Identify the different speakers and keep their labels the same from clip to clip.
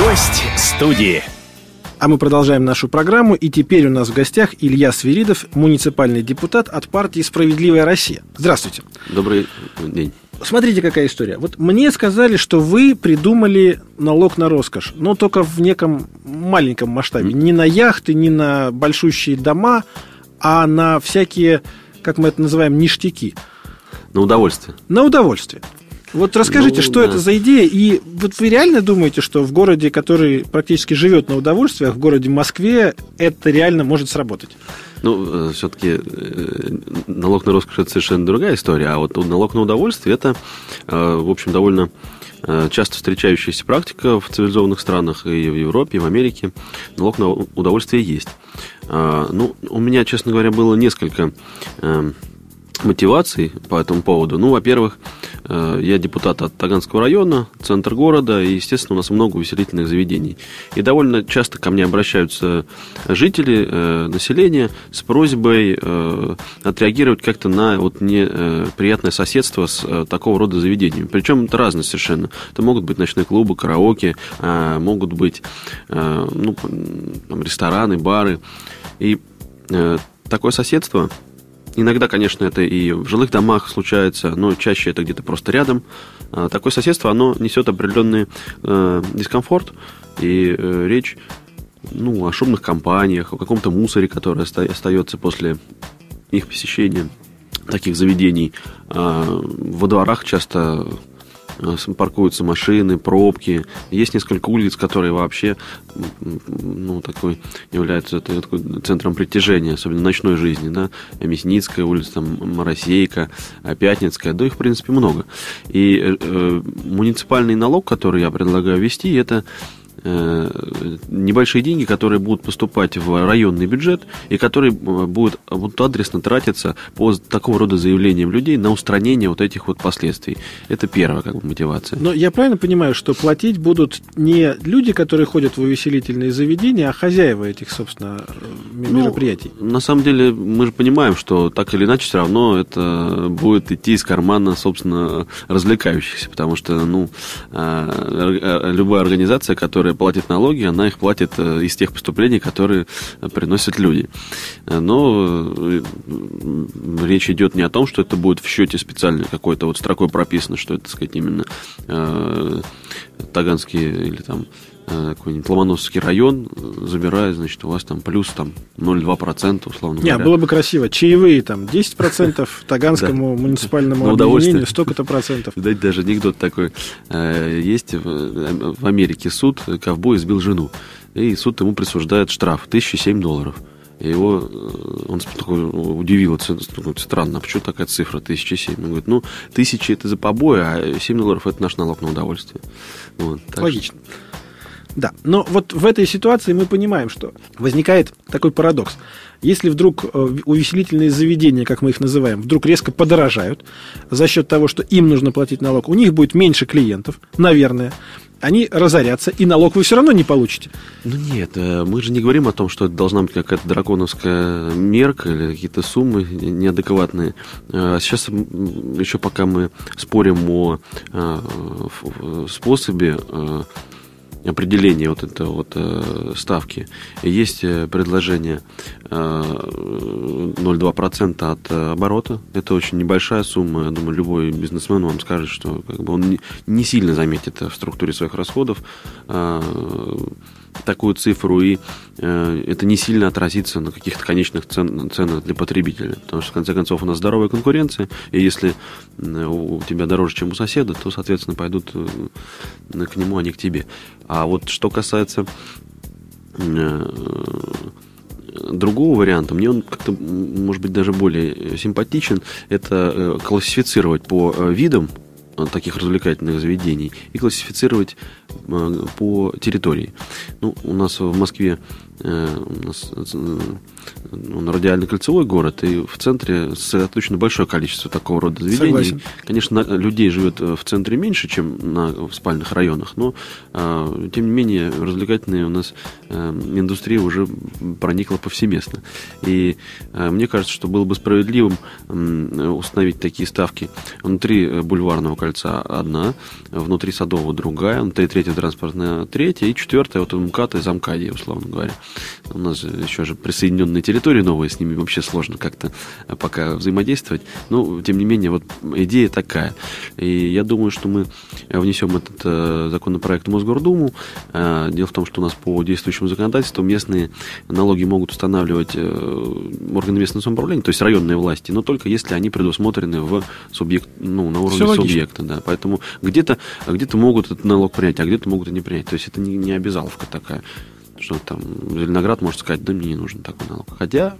Speaker 1: Гость студии.
Speaker 2: А мы продолжаем нашу программу, и теперь у нас в гостях Илья Свиридов, муниципальный депутат от партии «Справедливая Россия». Здравствуйте.
Speaker 3: Добрый день.
Speaker 2: Смотрите, какая история. Вот мне сказали, что вы придумали налог на роскошь, но только в неком маленьком масштабе. Не на яхты, не на большущие дома, а на всякие, как мы это называем, ништяки.
Speaker 3: На удовольствие.
Speaker 2: На удовольствие. Вот расскажите, что это за идея, и вот вы реально думаете, что в городе, который практически живет на удовольствиях, в городе Москве, это реально может сработать?
Speaker 3: Ну, все-таки налог на роскошь – это совершенно другая история, а вот налог на удовольствие – это, в общем, довольно часто встречающаяся практика в цивилизованных странах, и в Европе, и в Америке. Налог на удовольствие есть. Ну, у меня, честно говоря, было несколько мотиваций по этому поводу. Ну, во-первых, я депутат от Таганского района, центр города, и, естественно, у нас много увеселительных заведений. И довольно часто ко мне обращаются жители, население с просьбой отреагировать как-то на вот неприятное соседство с такого рода заведениями. Причем это разное совершенно. Это могут быть ночные клубы, караоке, могут быть рестораны, бары. И такое соседство... Иногда, конечно, это и в жилых домах случается, но чаще это где-то просто рядом. Такое соседство, оно несет определенный дискомфорт, и речь о шумных компаниях, о каком-то мусоре, который остается после их посещения таких заведений. Во дворах часто паркуются машины, пробки. Есть несколько улиц, которые вообще являются такой центром притяжения, особенно ночной жизни. Да? Мясницкая улица, Моросейка, Пятницкая, да их, в принципе, много. И муниципальный налог, который я предлагаю ввести, это небольшие деньги, которые будут поступать в районный бюджет и которые будут адресно тратиться по такого рода заявлениям людей на устранение вот этих вот последствий. Это первая мотивация.
Speaker 2: Но я правильно понимаю, что платить будут не люди, которые ходят в увеселительные заведения, а хозяева этих, собственно, мероприятий?
Speaker 3: На самом деле мы же понимаем, что так или иначе все равно это будет идти из кармана, собственно, развлекающихся, потому что любая организация, которая платит налоги, она их платит из тех поступлений, которые приносят люди. Но речь идет не о том, что это будет в счете специально какой-то вот строкой прописано, что это, так сказать, именно Таганский или там какой-нибудь Ломоносовский район забирает, значит, у вас там плюс 0,2%, условно говоря.
Speaker 2: Было бы красиво. Чаевые 10%, Таганскому муниципальному объединению столько-то процентов.
Speaker 3: Знаете, даже анекдот такой. Есть в Америке суд, ковбой избил жену, и суд ему присуждает штраф $1007. И он такой удивился, странно, а почему такая цифра 1007? Он говорит, 1000 это за побои, а $7 это наш налог на удовольствие.
Speaker 2: Логично. Да, но вот в этой ситуации мы понимаем, что возникает такой парадокс. Если вдруг увеселительные заведения, как мы их называем, вдруг резко подорожают за счет того, что им нужно платить налог, у них будет меньше клиентов, наверное, они разорятся, и налог вы все равно не получите.
Speaker 3: Нет, мы же не говорим о том, что это должна быть какая-то драконовская мерка или какие-то суммы неадекватные. Сейчас еще пока мы спорим о способе определение вот этой вот ставки. Есть предложение 0,2% от оборота. Это очень небольшая сумма. Я думаю, любой бизнесмен вам скажет, что он не сильно заметит в структуре своих расходов такую цифру, и это не сильно отразится на каких-то конечных ценах для потребителя. Потому что, в конце концов, у нас здоровая конкуренция, и если у тебя дороже, чем у соседа, то, соответственно, пойдут к нему, а не к тебе. А вот что касается другого варианта, мне он как-то, может быть, даже более симпатичен, это классифицировать по видам таких развлекательных заведений и классифицировать по территории. У нас в Москве он радиально-кольцевой город, и в центре сосредоточено большое количество такого рода заведений.
Speaker 2: Согласен.
Speaker 3: Конечно, людей живет в центре меньше, чем в спальных районах, но, тем не менее, развлекательная у нас индустрия уже проникла повсеместно. И мне кажется, что было бы справедливым установить такие ставки внутри Бульварного кольца одна, внутри Садового другая, внутри Третьего транспортная третья, и четвертая вот у МКАДа и Замкадия, условно говоря. У нас еще же присоединенные территории новые, с ними вообще сложно как-то пока взаимодействовать. Но, тем не менее, вот идея такая. И я думаю, что мы внесем этот законопроект в Мосгордуму. Дело в том, что у нас по действующему законодательству местные налоги могут устанавливать органы местного самоуправления, то есть районные власти, но только если они предусмотрены в субъект, ну, на уровне субъекта. Да. Поэтому где-то могут этот налог принять, а где-то могут и не принять. То есть это не обязаловка такая, что там Зеленоград может сказать, да мне не нужен такой налог. Хотя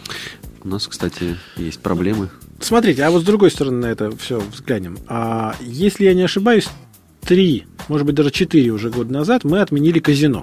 Speaker 3: у нас, кстати, есть проблемы.
Speaker 2: Смотрите, а вот с другой стороны на это все взглянем. Если я не ошибаюсь, 3, может быть, даже 4 уже года назад мы отменили казино.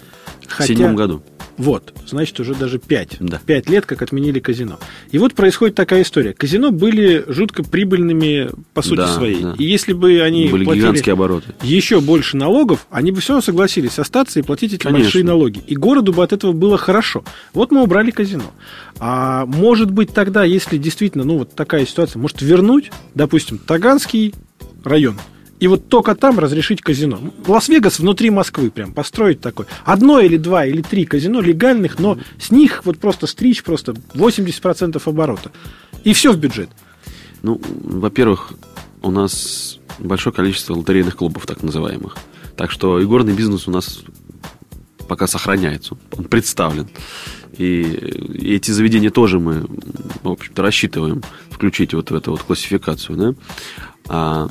Speaker 3: В 2007 году.
Speaker 2: Вот, значит, уже даже 5.
Speaker 3: Да.
Speaker 2: 5 лет, как отменили казино. И вот происходит такая история. Казино были жутко прибыльными по сути своей. Да. И если бы они
Speaker 3: были гигантские обороты,
Speaker 2: еще больше налогов, они бы все равно согласились остаться и платить эти большие налоги. И городу бы от этого было хорошо. Вот мы убрали казино. А может быть тогда, если действительно, ну вот такая ситуация, может вернуть, допустим, Таганский район, и вот только там разрешить казино. Лас-Вегас внутри Москвы прям построить такой. 1 или 2 или 3 казино легальных, но с них вот просто стричь просто 80% оборота. И все в бюджет.
Speaker 3: Ну, во-первых, у нас большое количество лотерейных клубов, так называемых. Так что игорный бизнес у нас пока сохраняется. Он представлен. И эти заведения тоже мы, в общем-то, рассчитываем включить вот в эту вот классификацию, да.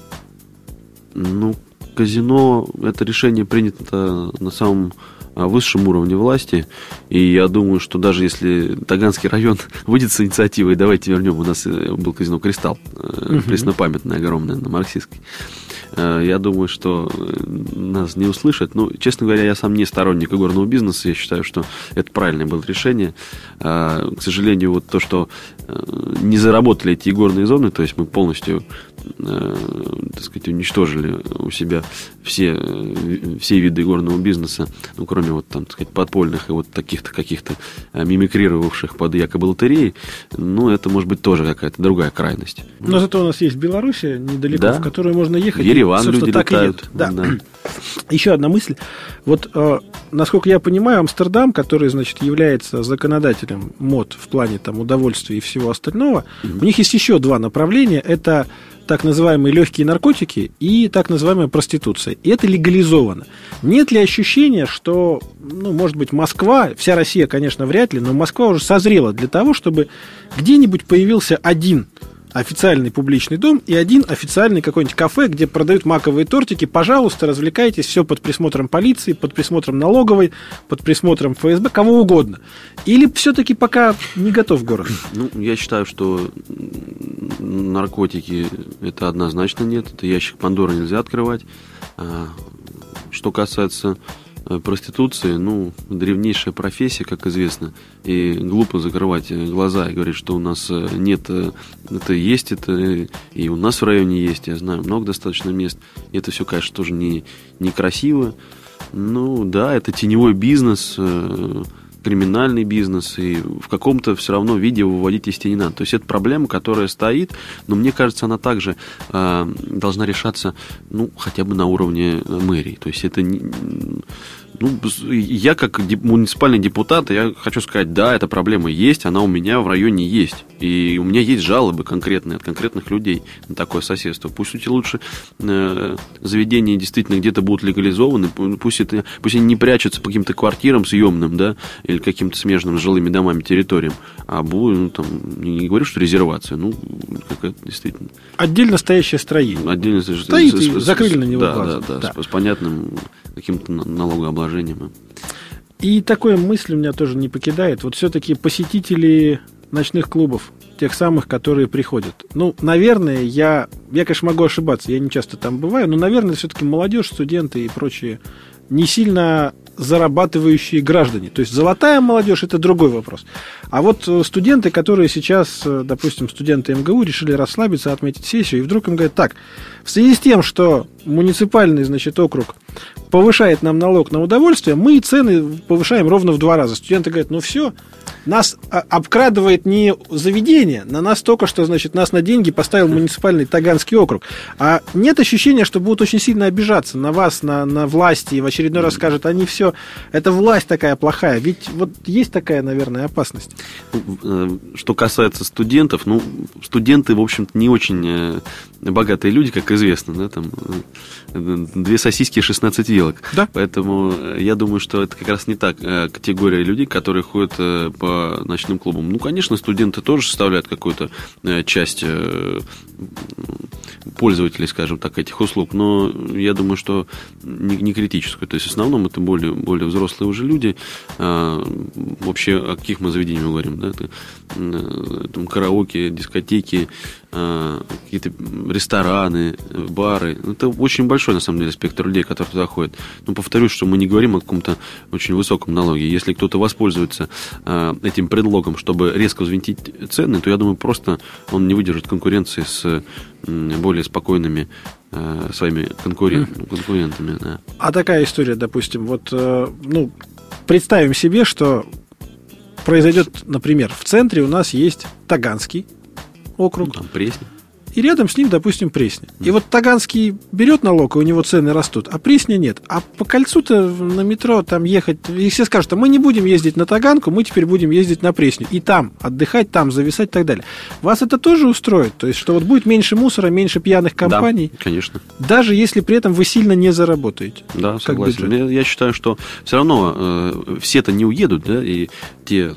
Speaker 3: Ну, казино, это решение принято на самом высшем уровне власти. И я думаю, что даже если Таганский район выйдет с инициативой, давайте вернем, у нас был казино «Кристалл», преснопамятное, огромное, на Марксистской. Я думаю, что нас не услышат. Ну, честно говоря, я сам не сторонник игорного бизнеса. Я считаю, что это правильное было решение. К сожалению, вот то, что не заработали эти игорные зоны, то есть мы полностью, так сказать, уничтожили у себя все виды игорного бизнеса, ну, кроме вот там, так сказать, подпольных и вот таких-то каких-то мимикрировавших под якобы лотереи, ну, это может быть тоже какая-то другая крайность.
Speaker 2: Но зато у нас есть Белоруссия недалеко, да, в которую можно ехать.
Speaker 3: В Ереван люди летают.
Speaker 2: Да. Да. Еще одна мысль. Вот, насколько я понимаю, Амстердам, который, значит, является законодателем мод в плане там удовольствия и всего остального, у них есть еще 2 направления. Это так называемые легкие наркотики и так называемая проституция. И это легализовано. Нет ли ощущения, что, ну, может быть, Москва, вся Россия, конечно, вряд ли, но Москва уже созрела для того, чтобы где-нибудь появился один официальный публичный дом и один официальный какой-нибудь кафе, где продают маковые тортики. Пожалуйста, развлекайтесь, все под присмотром полиции, под присмотром налоговой, под присмотром ФСБ, кого угодно. Или все-таки пока не готов город?
Speaker 3: Ну, я считаю, что наркотики это однозначно нет. Это ящик Пандоры нельзя открывать. Что касается проституции, ну, древнейшая профессия, как известно, и глупо закрывать глаза и говорить, что у нас нет, это есть, это и у нас в районе есть, я знаю много достаточно мест, и это все, конечно, тоже некрасиво. Ну, да, это теневой бизнес, криминальный бизнес, и в каком-то все равно виде выводить из тени надо. То есть это проблема, которая стоит, но мне кажется, она также должна решаться, ну, хотя бы на уровне мэрии. То есть это не... Ну, я как муниципальный депутат, я хочу сказать, да, эта проблема есть, она у меня в районе есть. И у меня есть жалобы конкретные от конкретных людей на такое соседство. Пусть эти лучше заведения действительно где-то будут легализованы, пусть они не прячутся по каким-то квартирам съемным, да, или каким-то смежным с жилыми домами территориям, а будут, ну, там, не говорю, что резервация, ну, какая-то действительно...
Speaker 2: Отдельно стоящее строение.
Speaker 3: Отдельно
Speaker 2: стоит и закрыли на него глаза.
Speaker 3: Да. С понятным каким-то налогообложением.
Speaker 2: И такая мысль у меня тоже не покидает. Вот все-таки посетители ночных клубов, тех самых, которые приходят. Ну, наверное, я, конечно, могу ошибаться, я не часто там бываю, но, наверное, все-таки молодежь, студенты и прочие не сильно зарабатывающие граждане. То есть золотая молодежь – это другой вопрос. А вот студенты, которые сейчас, допустим, студенты МГУ решили расслабиться, отметить сессию, и вдруг им говорят: так, в связи с тем, что муниципальный, значит, округ повышает нам налог на удовольствие, мы цены повышаем ровно в 2 раза. Студенты говорят: ну все, нас обкрадывает не заведение, на нас только что, значит, нас на деньги поставил муниципальный Таганский округ. А нет ощущения, что будут очень сильно обижаться на вас, на власти, и в очередной раз скажут: они все, это власть такая плохая. Ведь вот есть такая, наверное, опасность.
Speaker 3: Что касается студентов, студенты, в общем-то, не очень богатые люди, как известно, да, там 2 сосиски и 16 вилок. Да. Поэтому я думаю, что это как раз не та категория людей, которые ходят по ночным клубам. Ну, конечно, студенты тоже составляют какую-то часть пользователей, скажем так, этих услуг, но я думаю, что не критическую. То есть в основном это более взрослые уже люди. Вообще, о каких мы заведениях говорим? Да? Это караоке, дискотеки, какие-то рестораны, бары. Это очень большой, на самом деле, спектр людей, которые туда ходят. Но повторюсь, что мы не говорим о каком-то очень высоком налоге. Если кто-то воспользуется этим предлогом, чтобы резко взвинтить цены, то, я думаю, просто он не выдержит конкуренции с более спокойными своими конкурентами. Да.
Speaker 2: А такая история, допустим, вот, представим себе, что произойдет, например, в центре у нас есть Таганский округ.
Speaker 3: Там Пресня.
Speaker 2: И рядом с ним, допустим, Пресня. И вот Таганский берет налог, и у него цены растут, а Пресня нет. А по кольцу-то на метро там ехать... И все скажут: а мы не будем ездить на Таганку, мы теперь будем ездить на Пресню. И там отдыхать, там зависать и так далее. Вас это тоже устроит? То есть, что вот будет меньше мусора, меньше пьяных компаний?
Speaker 3: Да, конечно.
Speaker 2: Даже если при этом вы сильно не заработаете?
Speaker 3: Да, согласен. Я считаю, что все равно все-то не уедут, да, и те,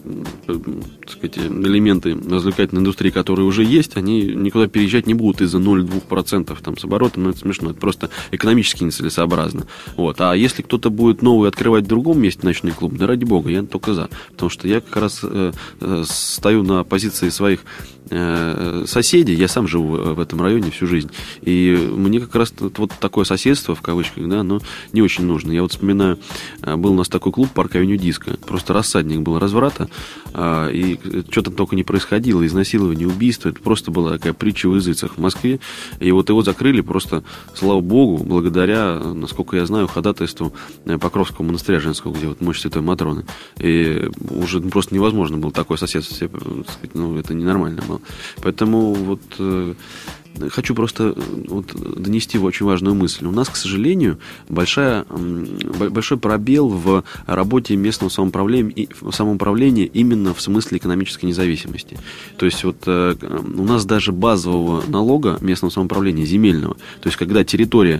Speaker 3: так сказать, элементы развлекательной индустрии, которые уже есть, они никуда переезжать не будут из-за 0,2% там, с оборотом, но это смешно, это просто экономически нецелесообразно. Вот. А если кто-то будет новый открывать в другом месте ночной клуб, да ради бога, я только за. Потому что я как раз стою на позиции своих соседей, я сам живу в этом районе всю жизнь, и мне как раз вот такое соседство, в кавычках, да, оно не очень нужно. Я вот вспоминаю, был у нас такой клуб «Парк Авеню Диско», просто рассадник был разврата, и что-то только не происходило, изнасилование, убийство, это просто была такая притча в языцах в Москве, и вот его закрыли просто, слава богу, благодаря, насколько я знаю, ходатайству Покровского монастыря женского, где вот мощь Святой Матроны, и уже просто невозможно было такое соседство, это ненормально было. Поэтому вот хочу просто донести очень важную мысль. У нас, к сожалению, большой пробел в работе местного самоуправления именно в смысле экономической независимости. То есть вот у нас даже базового налога местного самоуправления, земельного, то есть когда территория,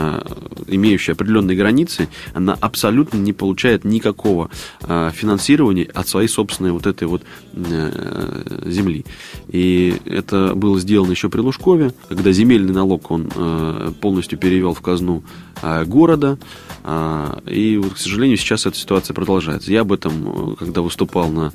Speaker 3: имеющая определенные границы, она абсолютно не получает никакого финансирования от своей собственной вот этой вот земли. И это было сделано еще при Лужкове, когда земельный налог он полностью перевел в казну города. И, к сожалению, сейчас эта ситуация продолжается. Я об этом, когда выступал на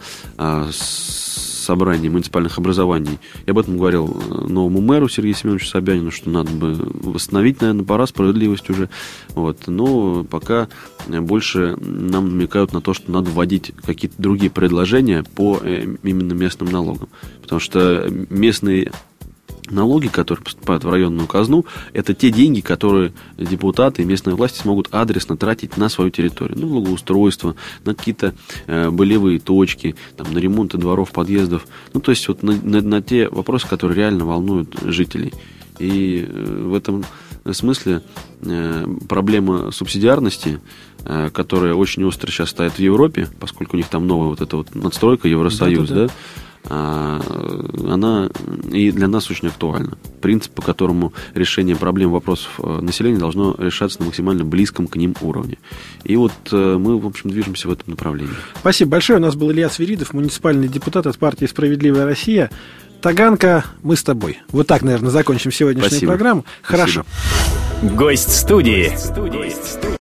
Speaker 3: собрании муниципальных образований, я об этом говорил новому мэру Сергею Семеновичу Собянину, что надо бы восстановить, наверное, пора справедливость уже. Вот. Но пока больше нам намекают на то, что надо вводить какие-то другие предложения по именно местным налогам. Потому что местные налоги, которые поступают в районную казну, это те деньги, которые депутаты и местные власти смогут адресно тратить на свою территорию. На благоустройство, на какие-то болевые точки, там, на ремонты дворов, подъездов. То есть вот на те вопросы, которые реально волнуют жителей. И в этом смысле проблема субсидиарности, которая очень остро сейчас стоит в Европе, поскольку у них там новая вот эта вот надстройка, Евросоюз, да, она и для нас очень актуальна. Принцип, по которому решение проблем, вопросов населения должно решаться на максимально близком к ним уровне. И вот мы, в общем, движемся в этом направлении.
Speaker 2: Спасибо большое. У нас был Илья Свиридов, муниципальный депутат от партии «Справедливая Россия». Таганка, мы с тобой. Вот так, наверное, закончим сегодняшнюю программу. Хорошо.
Speaker 1: Гость студии.